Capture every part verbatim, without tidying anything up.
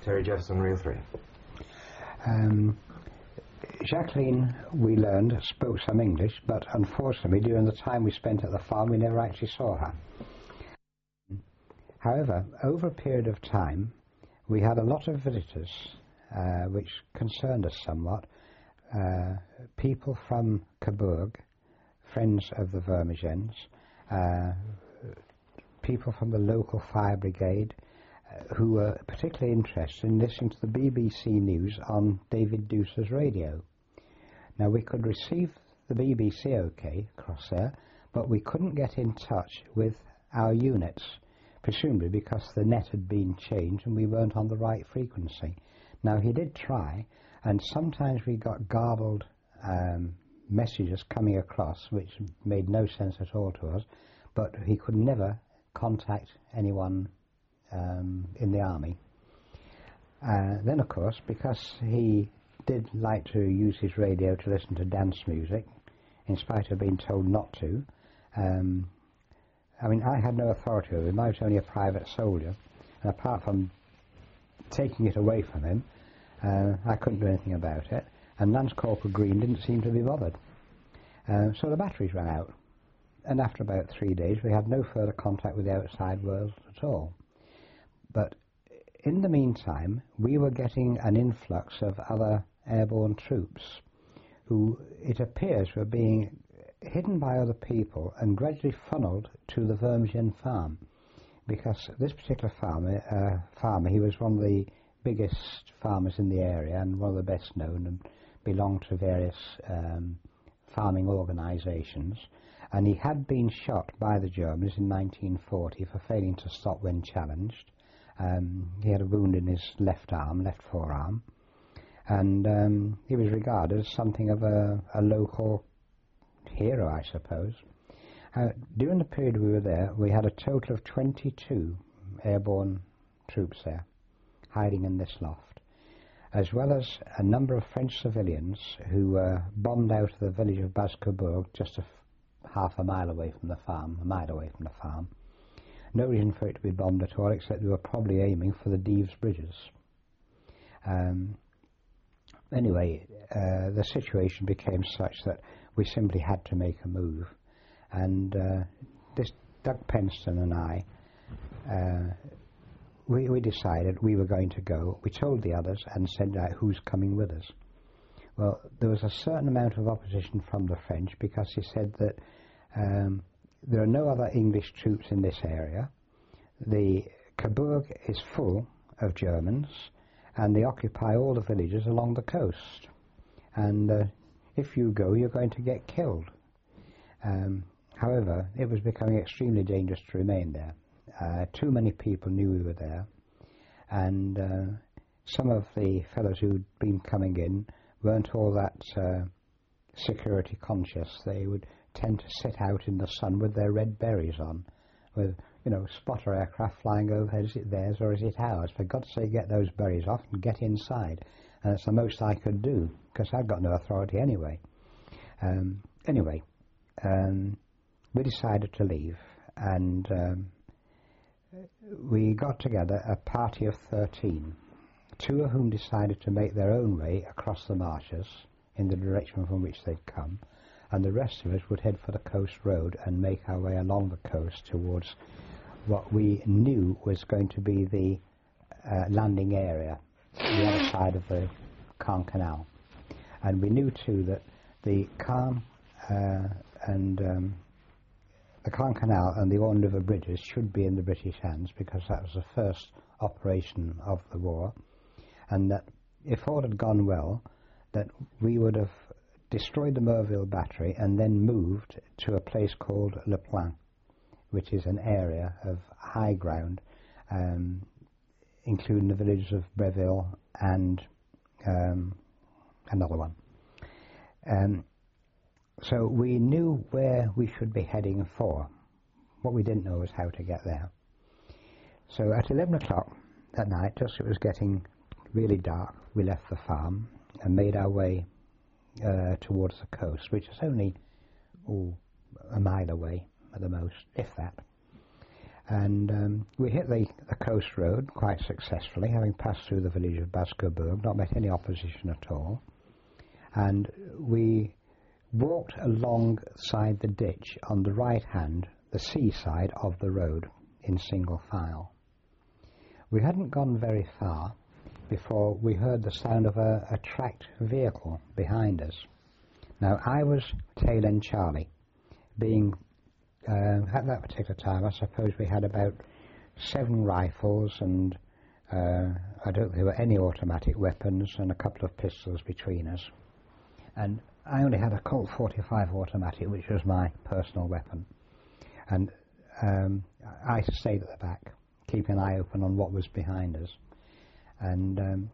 Terry Jefferson, Reel three. Um, Jacqueline, we learned, spoke some English, but unfortunately during the time we spent at the farm we never actually saw her. However, over a period of time we had a lot of visitors uh, which concerned us somewhat. Uh, people from Coburg, friends of the Vermigens, uh, people from the local fire brigade, who were particularly interested in listening to the B B C News on David Deuce's radio. Now, we could receive the B B C okay across there, but we couldn't get in touch with our units, presumably because the net had been changed and we weren't on the right frequency. Now, he did try, and sometimes we got garbled um, messages coming across which made no sense at all to us, but he could never contact anyone um, in the army. Uh, then, of course, because he did like to use his radio to listen to dance music, in spite of being told not to, um, I mean, I had no authority over him. I was only a private soldier, and apart from taking it away from him, uh, I couldn't do anything about it, and Lance Corporal Green didn't seem to be bothered. Uh, so the batteries ran out, and after about three days we had no further contact with the outside world at all. But in the meantime, we were getting an influx of other airborne troops who, it appears, were being hidden by other people and gradually funneled to the Vermigen farm, because this particular farmer, uh, farmer, he was one of the biggest farmers in the area and one of the best known, and belonged to various um, farming organisations, and he had been shot by the Germans in nineteen forty for failing to stop when challenged. Um, he had a wound in his left arm, left forearm, and um, he was regarded as something of a, a local hero, I suppose. Uh, during the period we were there, we had a total of twenty-two airborne troops there, hiding in this loft, as well as a number of French civilians who were bombed out of the village of Baz-Coburg, just a f half a mile away from the farm, a mile away from the farm. No reason for it to be bombed at all, except they were probably aiming for the Dives bridges. Um, anyway, uh, the situation became such that we simply had to make a move, and uh, this Doug Penston and I, uh, we, we decided we were going to go. We told the others and said uh, who's coming with us. Well, there was a certain amount of opposition from the French, because he said that um, there are no other English troops in this area. The Coburg is full of Germans, and they occupy all the villages along the coast. And uh, if you go, you're going to get killed. Um, however, it was becoming extremely dangerous to remain there. Uh, too many people knew we were there, and uh, some of the fellows who'd been coming in weren't all that uh, security conscious. They would tend to sit out in the sun with their red berets on, with, you know, spotter aircraft flying overhead. Is it theirs or is it ours? For God's sake, get those berets off and get inside. And it's the most I could do, because I've got no authority anyway. Um, anyway, um, we decided to leave, and um, we got together a party of thirteen, two of whom decided to make their own way across the marshes in the direction from which they'd come, and the rest of us would head for the coast road and make our way along the coast towards what we knew was going to be the uh, landing area, the other side of the Caen Canal. And we knew too that the Caen uh, and um, the Caen Canal and the Orne River bridges should be in the British hands, because that was the first operation of the war, and that if all had gone well, that we would have destroyed the Merville battery and then moved to a place called Le Plain, which is an area of high ground, um, including the villages of Breville and um, another one. Um, so we knew where we should be heading for. What we didn't know was how to get there. So at eleven o'clock at night, just as it was getting really dark, we left the farm and made our way uh, towards the coast, which is only oh, a mile away at the most, if that. And um, we hit the, the coast road quite successfully, having passed through the village of Bad Coburg, not met any opposition at all. And we walked alongside the ditch on the right hand, the seaside of the road, in single file. We hadn't gone very far before we heard the sound of a, a tracked vehicle behind us. Now, I was tail end Charlie, being, uh, at that particular time, I suppose we had about seven rifles and uh, I don't think there were any automatic weapons and a couple of pistols between us. And I only had a Colt forty-five automatic, which was my personal weapon. And um, I stayed at the back, keeping an eye open on what was behind us. And um,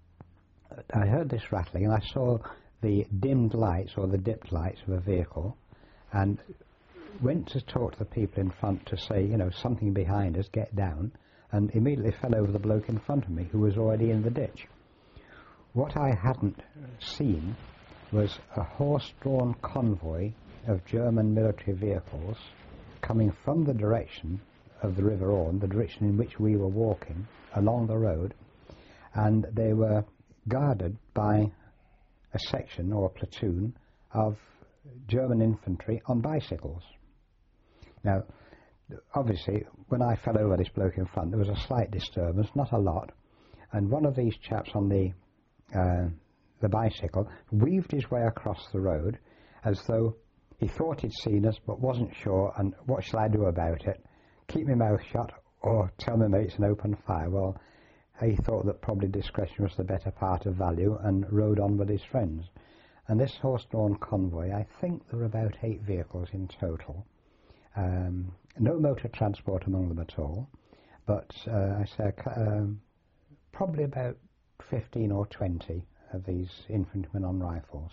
I heard this rattling, and I saw the dimmed lights, or the dipped lights of a vehicle, and went to talk to the people in front to say, you know, something behind us, get down, and immediately fell over the bloke in front of me, who was already in the ditch. What I hadn't seen was a horse-drawn convoy of German military vehicles coming from the direction of the River Orne, the direction in which we were walking, along the road, and they were guarded by a section or a platoon of German infantry on bicycles. Now, obviously, when I fell over this bloke in front, there was a slight disturbance, not a lot, and one of these chaps on the uh, the bicycle weaved his way across the road as though he thought he'd seen us but wasn't sure, and what shall I do about it? Keep my mouth shut or tell my mates and open fire? Well, he thought that probably discretion was the better part of value and rode on with his friends. And this horse-drawn convoy, I think there were about eight vehicles in total. Um, no motor transport among them at all, but uh, I say um, probably about fifteen or twenty of these infantrymen on rifles.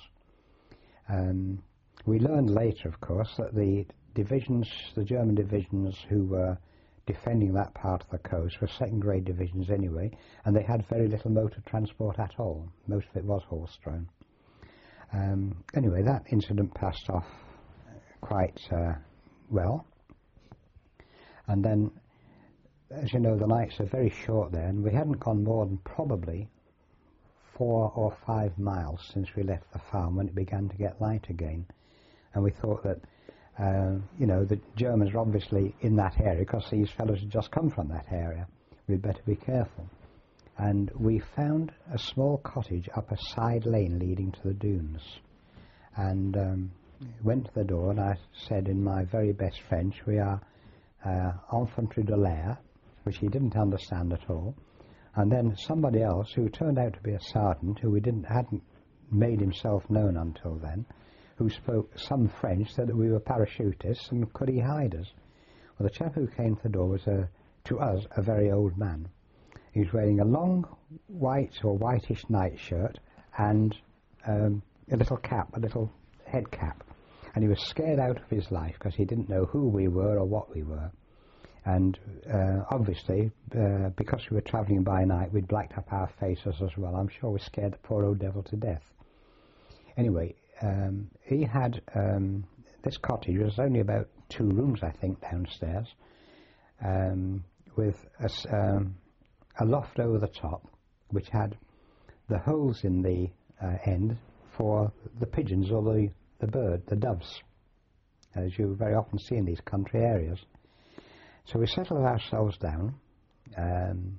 Um, we learned later, of course, that the divisions, the German divisions who were defending that part of the coast were second-grade divisions anyway, and they had very little motor transport at all. Most of it was horse-drawn. Um, anyway, that incident passed off quite uh, well. And then, as you know, the nights are very short there, and we hadn't gone more than probably four or five miles since we left the farm when it began to get light again. And we thought that, uh, you know, the Germans are obviously in that area because these fellows had just come from that area. We'd better be careful. And we found a small cottage up a side lane leading to the dunes. And um, went to the door, and I said in my very best French, we are uh, Infantry de l'air, which he didn't understand at all. And then somebody else, who turned out to be a sergeant, who we didn't hadn't made himself known until then, who spoke some French, said that we were parachutists, and could he hide us? Well, the chap who came to the door was, a, to us, a very old man. He was wearing a long white or whitish nightshirt and um, a little cap, a little head cap. And he was scared out of his life because he didn't know who we were or what we were. And uh, obviously, uh, because we were travelling by night, we'd blacked up our faces as well. I'm sure we scared the poor old devil to death. Anyway, um, he had um, this cottage. There was only about two rooms, I think, downstairs, um, with a, um, a loft over the top, which had the holes in the uh, end for the pigeons or the, the bird, the doves, as you very often see in these country areas. So we settled ourselves down um,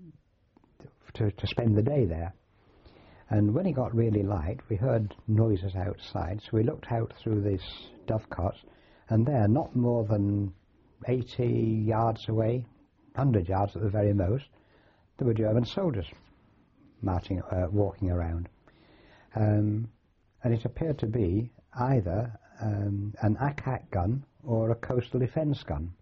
to, to spend the day there. And when it got really light, we heard noises outside, so we looked out through this dovecot, and there, not more than eighty yards away, one hundred yards at the very most, there were German soldiers marching, uh, walking around. Um, and it appeared to be either um, an A C A C gun or a coastal defence gun.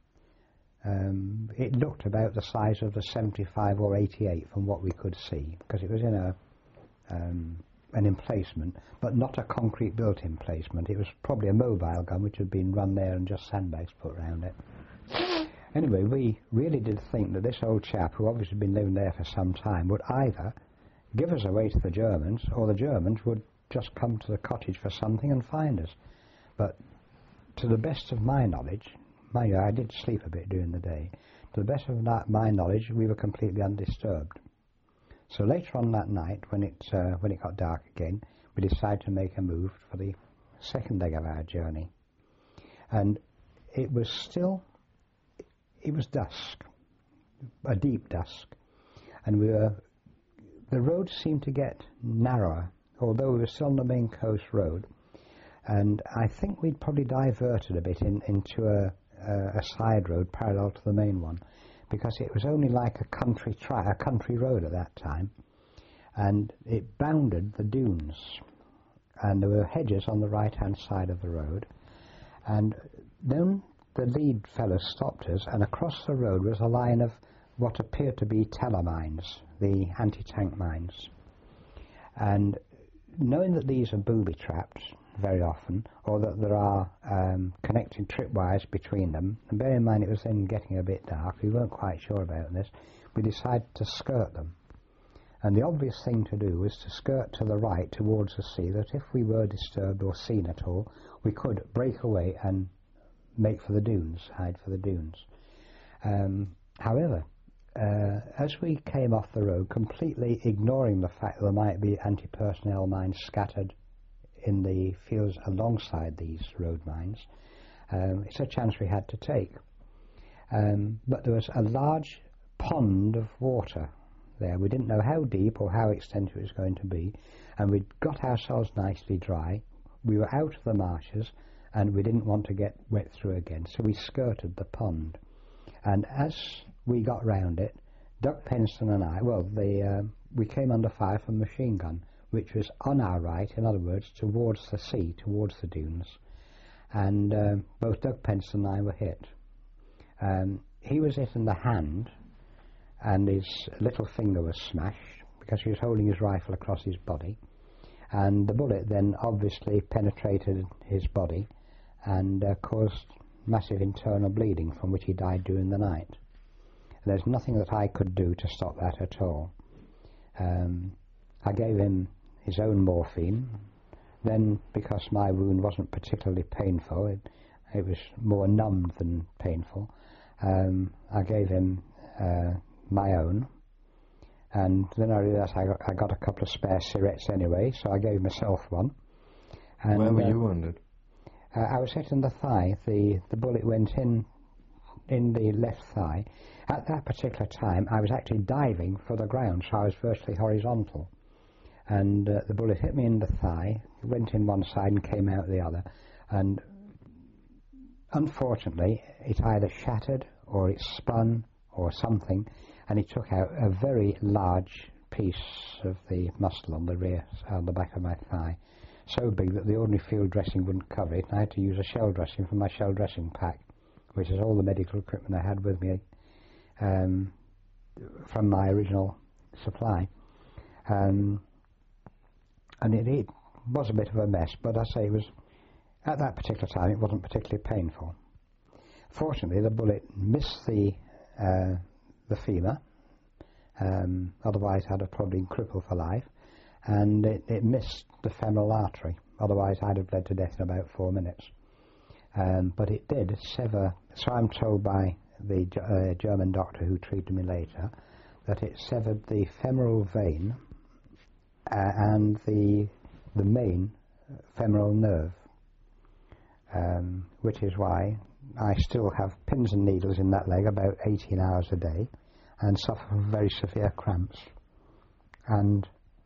Um, it looked about the size of the seventy-five or eighty-eight from what we could see, because it was in a um, an emplacement, but not a concrete built emplacement. It was probably a mobile gun which had been run there and just sandbags put around it. Anyway, we really did think that this old chap, who obviously had been living there for some time, would either give us away to the Germans, or the Germans would just come to the cottage for something and find us. But to the best of my knowledge, mind you, I did sleep a bit during the day, to the best of my knowledge, we were completely undisturbed. So later on that night, when it, uh, when it got dark again, we decided to make a move for the second leg of our journey. And it was still, it was dusk, a deep dusk, and we were, the road seemed to get narrower, although we were still on the main coast road, and I think we'd probably diverted a bit in, into a, a, a side road parallel to the main one, because it was only like a country tri a country road at that time, and it bounded the dunes, and there were hedges on the right-hand side of the road, and then the lead fellow stopped us, and across the road was a line of what appeared to be Teller mines, the anti-tank mines. And knowing that these are booby traps very often, or that there are um, connecting tripwires between them, and bear in mind it was then getting a bit dark, we weren't quite sure about this, we decided to skirt them. And the obvious thing to do was to skirt to the right towards the sea, that if we were disturbed or seen at all, we could break away and make for the dunes, hide for the dunes. Um, however, uh, as we came off the road, completely ignoring the fact that there might be anti-personnel mines scattered in the fields alongside these road mines, um, it's a chance we had to take. Um, but there was a large pond of water there. We didn't know how deep or how extensive it was going to be, and we'd got ourselves nicely dry. We were out of the marshes, and we didn't want to get wet through again, so we skirted the pond. And as we got round it, Doug Penston and I, well, the, uh, we came under fire from a machine gun, which was on our right, in other words, towards the sea, towards the dunes. And uh, both Doug Penston and I were hit. Um, he was hit in the hand, and his little finger was smashed, because he was holding his rifle across his body. And the bullet then obviously penetrated his body and uh, caused massive internal bleeding, from which he died during the night. And there's nothing that I could do to stop that at all. Um, I gave him his own morphine. Then, because my wound wasn't particularly painful, it, it was more numbed than painful, um, I gave him uh, my own. And then I realised I got, I got a couple of spare cigarettes anyway, so I gave myself one. And, where were uh, you wounded? Uh, I was hit in the thigh. The, the bullet went in in the left thigh. At that particular time, I was actually diving for the ground, so I was virtually horizontal. And uh, the bullet hit me in the thigh, went in one side and came out the other. And unfortunately, it either shattered or it spun or something, and it took out a very large piece of the muscle on the rear, on the back of my thigh, so big that the ordinary field dressing wouldn't cover it, and I had to use a shell dressing from my shell dressing pack, which is all the medical equipment I had with me um, from my original supply. Um, and it, it was a bit of a mess, but I say it was, at that particular time, it wasn't particularly painful. Fortunately, the bullet missed the uh, the femur, um, otherwise I'd have probably been crippled for life, and it, it missed the femoral artery, otherwise I'd have bled to death in about four minutes. Um, but it did sever, so I'm told by the uh, German doctor who treated me later, that it severed the femoral vein uh, and the, the main femoral nerve, um, which is why I still have pins and needles in that leg about eighteen hours a day and suffer from very severe cramps and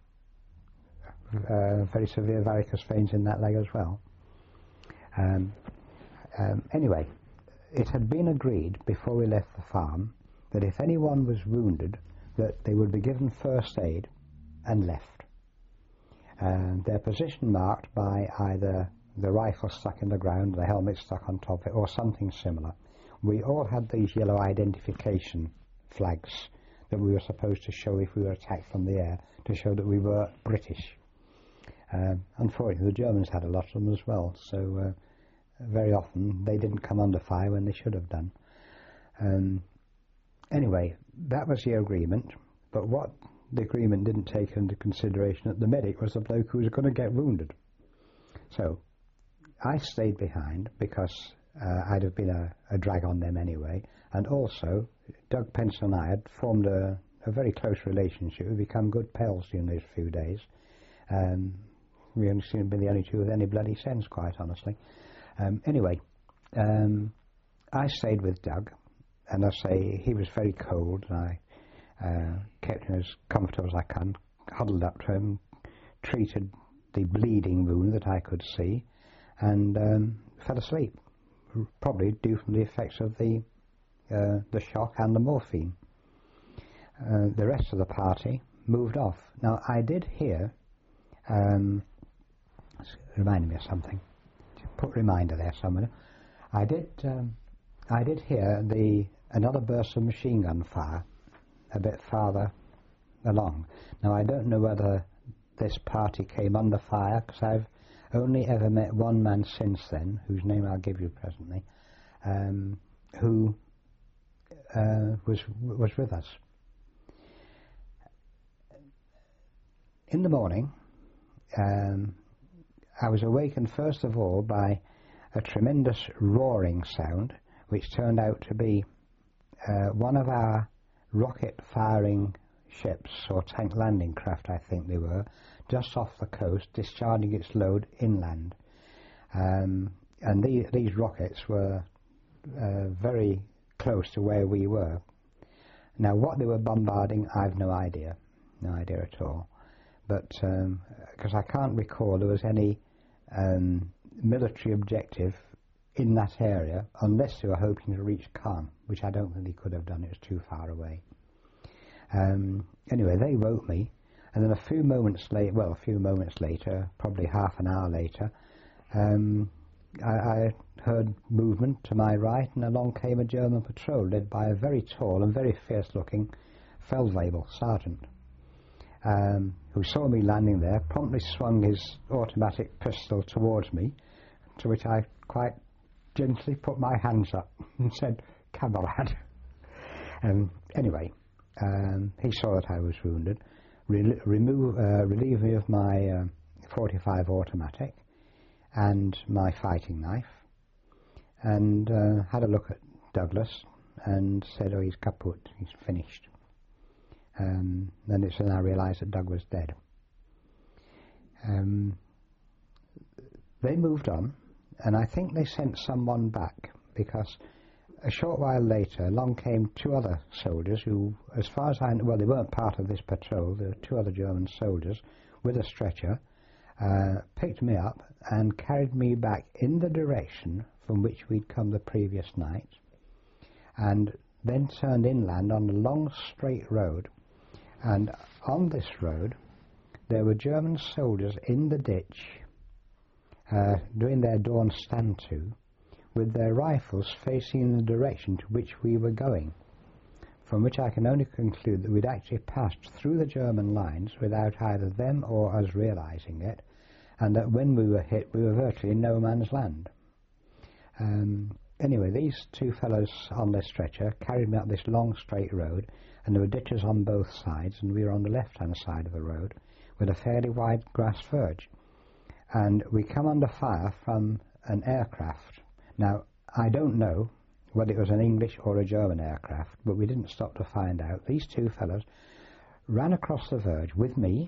uh, very severe varicose veins in that leg as well. Um, um, anyway, it had been agreed before we left the farm that if anyone was wounded, that they would be given first aid and left. And their position marked by either the rifle stuck in the ground, the helmet stuck on top of it, or something similar. We all had these yellow identification flags that we were supposed to show if we were attacked from the air, to show that we were British. Um, unfortunately, the Germans had a lot of them as well, so uh, very often they didn't come under fire when they should have done. Um, anyway, that was the agreement, but what the agreement didn't take into consideration that the medic was the bloke who was going to get wounded. So I stayed behind because uh, I'd have been a, a drag on them anyway. And also, Doug Pencil and I had formed a, a very close relationship. We've become good pals during those few days. Um, we only seem to be the only two with any bloody sense, quite honestly. Um, anyway, um, I stayed with Doug, and I say he was very cold, and I uh, kept him as comfortable as I can, huddled up to him, treated the bleeding wound that I could see, and um, fell asleep, probably due from the effects of the uh, the shock and the morphine. Uh, the rest of the party moved off. Now, I did hear, um, reminded me of something, put a reminder there somewhere, I did, um, I did hear the another burst of machine gun fire a bit farther along. Now, I don't know whether this party came under fire, because I've only ever met one man since then, whose name I'll give you presently, um, who uh, was was with us. In the morning, um, I was awakened first of all by a tremendous roaring sound, which turned out to be uh, one of our rocket-firing ships, or tank landing craft I think they were, just off the coast, discharging its load inland. Um, and the, these rockets were uh, very close to where we were. Now, what they were bombarding, I've no idea, no idea at all. But, because um, I can't recall there was any um, military objective in that area, unless they were hoping to reach Caen, which I don't think they could have done, it was too far away. Um, anyway, they woke me, and then a few moments later, well, a few moments later, probably half an hour later, um, I, I heard movement to my right, and along came a German patrol led by a very tall and very fierce-looking Feldwebel sergeant, um, who saw me landing there, promptly swung his automatic pistol towards me, to which I quite gently put my hands up and said, "Camarade." Um, anyway, um, he saw that I was wounded, re remove, uh, relieved me of my uh, forty-five automatic and my fighting knife, and uh, had a look at Douglas and said, "Oh, he's kaput, he's finished." Um, then it's when I realised that Doug was dead. Um, they moved on, and I think they sent someone back, because a short while later along came two other soldiers who, as far as I know, well, they weren't part of this patrol, there were two other German soldiers with a stretcher, uh, picked me up and carried me back in the direction from which we'd come the previous night, and then turned inland on a long straight road. And on this road there were German soldiers in the ditch uh, doing their dawn stand to, with their rifles facing in the direction to which we were going, from which I can only conclude that we'd actually passed through the German lines without either them or us realising it, and that when we were hit we were virtually in no man's land. Um, anyway, these two fellows on their stretcher carried me up this long straight road, and there were ditches on both sides, and we were on the left-hand side of the road with a fairly wide grass verge. And we come under fire from an aircraft. Now, I don't know whether it was an English or a German aircraft, but we didn't stop to find out. These two fellows ran across the verge with me,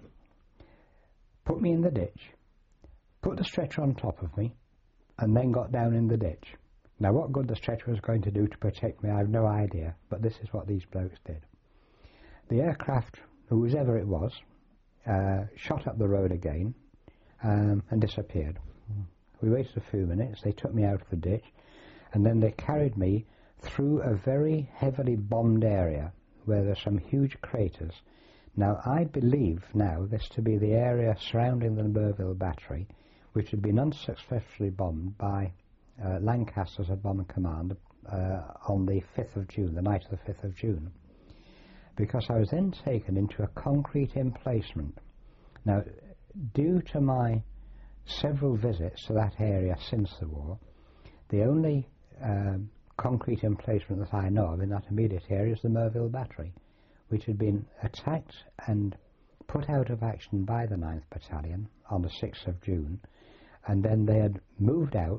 put me in the ditch, put the stretcher on top of me, and then got down in the ditch. Now, what good the stretcher was going to do to protect me, I have no idea, but this is what these blokes did. The aircraft, whoever it was, uh, shot up the road again um, and disappeared. We waited a few minutes, they took me out of the ditch, and then they carried me through a very heavily bombed area where there's some huge craters. Now, I believe now this to be the area surrounding the Merville Battery, which had been unsuccessfully bombed by uh, Lancaster's Bomber Command uh, on the fifth of June, the night of the fifth of June. Because I was then taken into a concrete emplacement. Now, due to my several visits to that area since the war, the only uh, concrete emplacement that I know of in that immediate area is the Merville Battery, which had been attacked and put out of action by the ninth Battalion on the sixth of June, and then they had moved out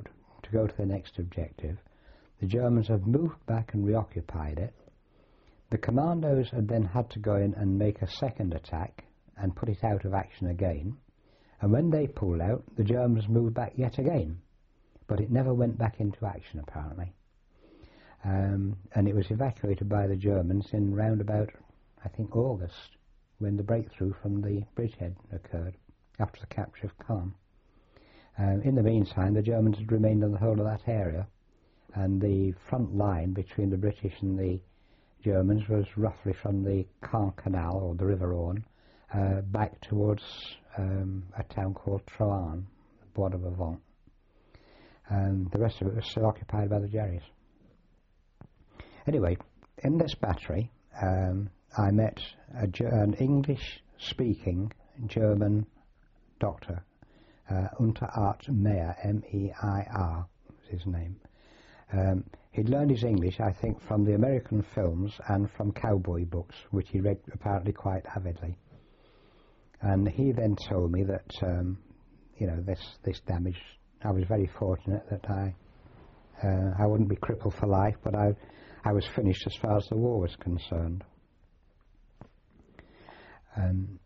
to go to the next objective. The Germans have moved back and reoccupied it. The commandos had then had to go in and make a second attack and put it out of action again. And when they pulled out, the Germans moved back yet again. But it never went back into action, apparently. Um, and it was evacuated by the Germans in round about, I think, August, when the breakthrough from the bridgehead occurred, after the capture of Caen. Um, in the meantime, the Germans had remained on the whole of that area, and the front line between the British and the Germans was roughly from the Caen Canal, or the River Orne, uh, back towards um, a town called Troarn, Bois de Bavent. Um, the rest of it was still occupied by the Jerrys. Anyway, in this battery, um, I met a, an English-speaking German doctor, uh, Unterart Meyer, M E I R was his name. Um, he'd learned his English, I think, from the American films and from cowboy books, which he read apparently quite avidly. And he then told me that, um, you know, this, this damage, I was very fortunate that I, uh, I wouldn't be crippled for life, but I I was finished as far as the war was concerned. Um,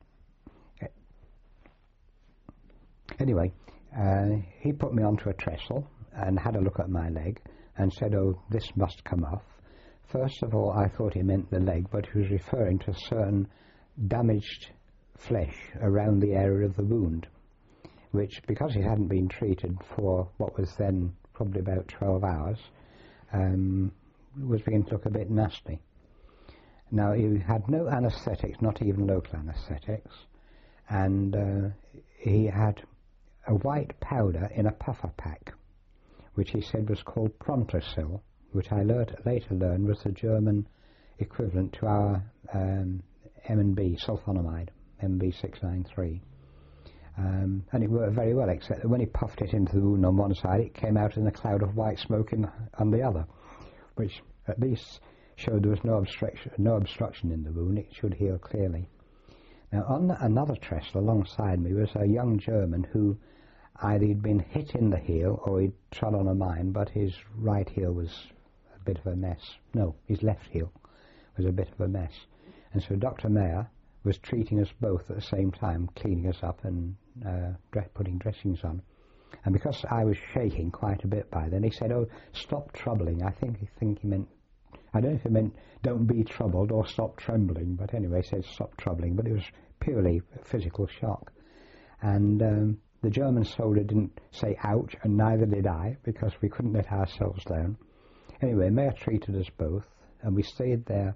anyway, uh, he put me onto a trestle and had a look at my leg and said, oh, this must come off. First of all, I thought he meant the leg, but he was referring to certain damaged flesh around the area of the wound, which, because it hadn't been treated for what was then probably about twelve hours, um, was beginning to look a bit nasty. Now, he had no anaesthetics, not even local anaesthetics, and uh, he had a white powder in a puffer pack, which he said was called Prontosil, which I learned, later learned was the German equivalent to our um, M and B, sulfonamide, M B six ninety-three. Um, and it worked very well, except that when he puffed it into the wound on one side, it came out in a cloud of white smoke in, on the other, which at least showed there was no obstruction, no obstruction in the wound. It should heal clearly. Now, on the, another trestle alongside me was a young German who either he'd been hit in the heel or he'd trod on a mine, but his right heel was a bit of a mess. No, his left heel was a bit of a mess. And so Doctor Meyer was treating us both at the same time, cleaning us up and uh, dress, putting dressings on. And because I was shaking quite a bit by then, he said, oh, stop troubling. I think, I think he meant, I don't know if he meant don't be troubled or stop trembling, but anyway, he said stop troubling, but it was purely physical shock. And um, the German soldier didn't say ouch, and neither did I, because we couldn't let ourselves down. Anyway, Meyer treated us both, and we stayed there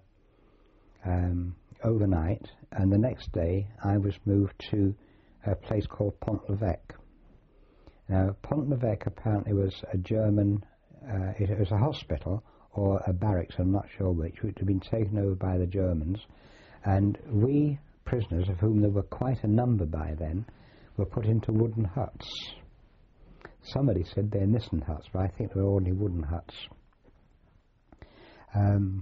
um, overnight, and the next day I was moved to a place called Pont-l'Evêque. Now, Pont-l'Evêque apparently was a German, uh, it was a hospital or a barracks, I'm not sure which, which had been taken over by the Germans, and we prisoners, of whom there were quite a number by then, were put into wooden huts. Somebody said they're Nissen huts, but I think they were only wooden huts. Um,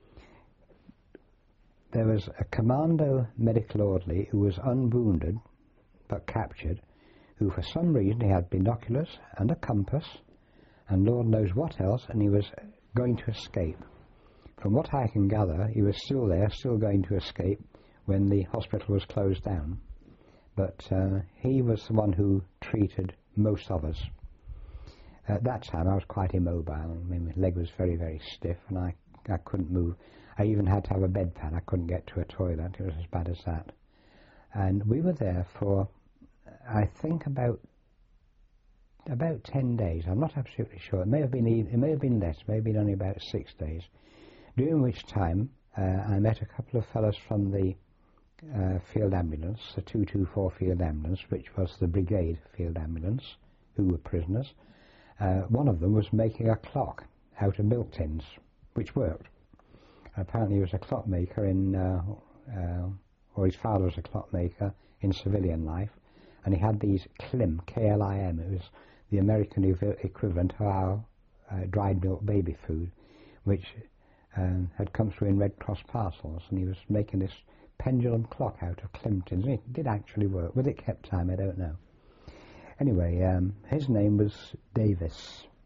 there was a commando medical orderly who was unwounded but captured, who for some reason he had binoculars and a compass and Lord knows what else, and he was going to escape. From what I can gather, he was still there, still going to escape when the hospital was closed down. But uh, he was the one who treated most of us. At that time I was quite immobile. I mean, my leg was very, very stiff and I, I couldn't move. I even had to have a bedpan. I couldn't get to a toilet. It was as bad as that. And we were there for, I think, about about ten days. I'm not absolutely sure. It may have been it may have been less. It may have been only about six days. During which time uh, I met a couple of fellows from the uh, field ambulance, the two two four field ambulance, which was the brigade field ambulance, who were prisoners. Uh, one of them was making a clock out of milk tins, which worked. Apparently he was a clockmaker in, uh, uh, or his father was a clockmaker in civilian life, and he had these Klim, K L I M, it was the American ev equivalent of our uh, dried milk baby food, which um, had come through in Red Cross parcels, and he was making this pendulum clock out of Klim tins. It did actually work. Whether it kept time, I don't know. Anyway, um, his name was Davis,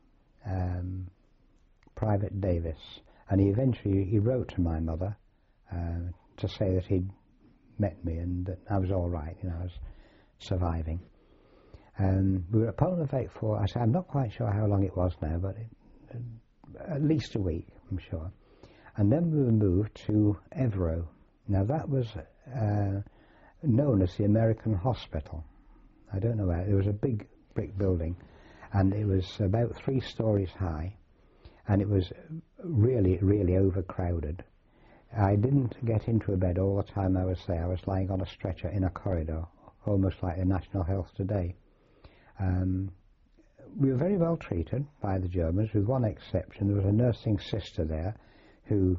um, Private Davis, and he eventually he wrote to my mother uh, to say that he'd met me and that I was all right, you know, I was surviving. Um, we were at Poland for, I say, I'm not quite sure how long it was now, but it, uh, at least a week, I'm sure. And then we were moved to Evero. Now that was uh, known as the American Hospital. I don't know where. It was a big brick building, and it was about three stories high, and it was really, really overcrowded. I didn't get into a bed all the time I was there. I was lying on a stretcher in a corridor, almost like the National Health today. Um, we were very well treated by the Germans, with one exception. There was a nursing sister there who,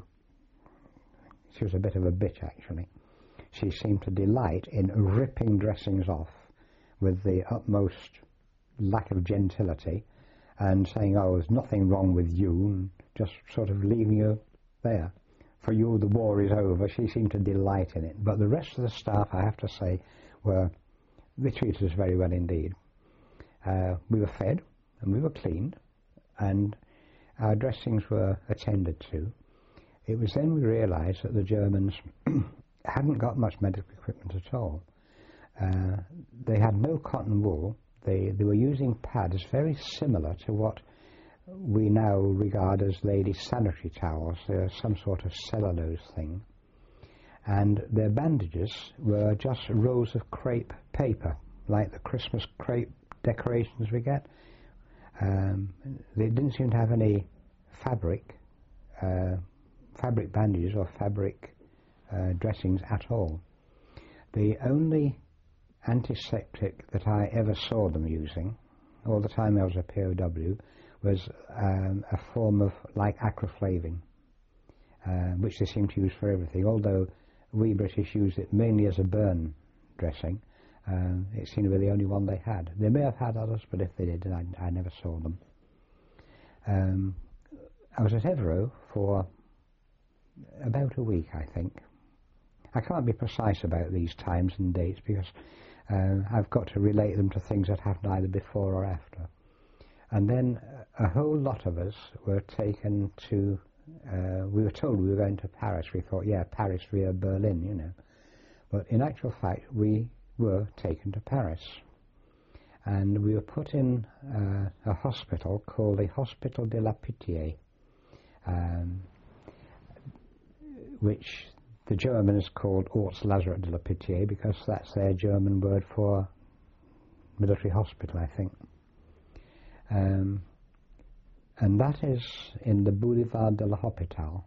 she was a bit of a bitch actually. She seemed to delight in ripping dressings off with the utmost lack of gentility and saying, oh, there's nothing wrong with you, and just sort of leaving you there. For you, the war is over. She seemed to delight in it. But the rest of the staff, I have to say, were, they treated us very well indeed. Uh, we were fed and we were cleaned, and our dressings were attended to. It was then we realised that the Germans hadn't got much medical equipment at all. Uh, they had no cotton wool. They, they were using pads very similar to what we now regard as ladies' sanitary towels. They're some sort of cellulose thing. And their bandages were just rolls of crepe paper, like the Christmas crepe decorations we get. Um, they didn't seem to have any fabric, uh, fabric bandages or fabric uh, dressings at all. The only antiseptic that I ever saw them using, all the time I was a P O W, was um, a form of like acroflavin, uh, which they seem to use for everything. Although we British use it mainly as a burn dressing, uh, it seemed to be the only one they had. They may have had others, but if they did, I, I never saw them. Um, I was at Evero for about a week, I think. I can't be precise about these times and dates because uh, I've got to relate them to things that happened either before or after. And then a whole lot of us were taken to, uh, we were told we were going to Paris. We thought, yeah, Paris via Berlin, you know. But in actual fact, we were taken to Paris. And we were put in uh, a hospital called the Hospital de la Pitié, um, which the Germans called Ortslazaret de la Pitié because that's their German word for military hospital, I think. Um, and that is in the Boulevard de l'Hôpital.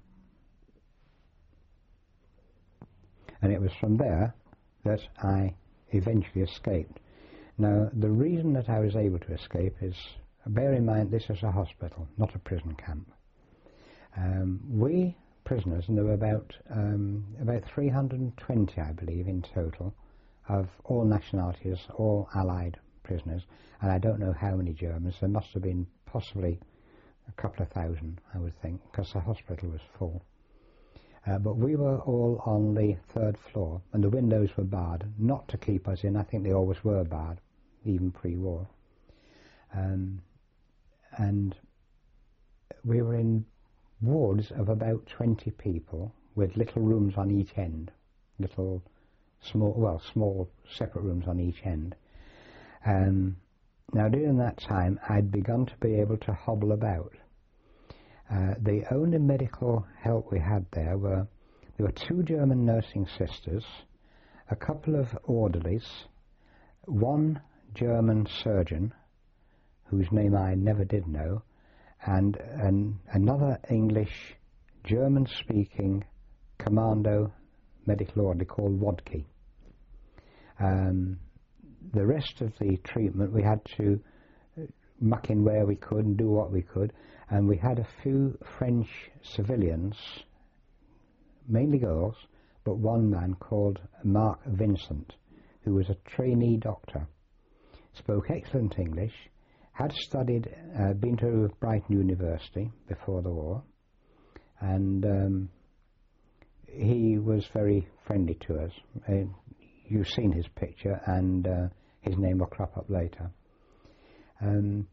And it was from there that I eventually escaped. Now, the reason that I was able to escape is, bear in mind, this is a hospital, not a prison camp. Um, we prisoners, and there were about um, about three hundred twenty, I believe, in total, of all nationalities, all Allied prisoners, and I don't know how many Germans. There must have been possibly a couple of thousand, I would think, because the hospital was full. Uh, but we were all on the third floor, and the windows were barred, not to keep us in. I think they always were barred, even pre-war. Um, and we were in wards of about twenty people, with little rooms on each end, little small, well, small separate rooms on each end. Um, now, during that time, I'd begun to be able to hobble about. Uh, the only medical help we had there were, there were two German nursing sisters, a couple of orderlies, one German surgeon, whose name I never did know, and an, another English, German-speaking commando medical orderly called Wodke. Um, the rest of the treatment we had to muck in where we could and do what we could, and we had a few French civilians, mainly girls, but one man called Mark Vincent, who was a trainee doctor, spoke excellent English, had studied, uh, been to Brighton University before the war, and um, he was very friendly to us. Uh, you've seen his picture, and uh, his name will crop up later. Um,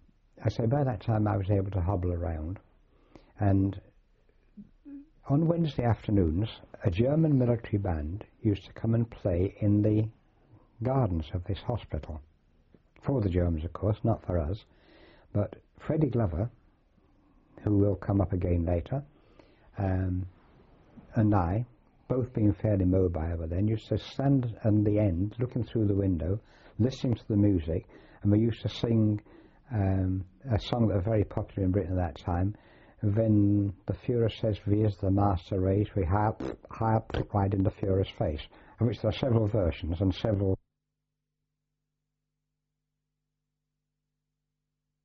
I say by that time I was able to hobble around, and on Wednesday afternoons a German military band used to come and play in the gardens of this hospital. For the Germans, of course, not for us. But Freddie Glover, who will come up again later, um, and I, both being fairly mobile by then, used to stand at the end, looking through the window, listening to the music, and we used to sing um, a song that was very popular in Britain at that time. When the Führer says, "Where's the master race?" we harp, harp right in the Führer's face, of which there are several versions and several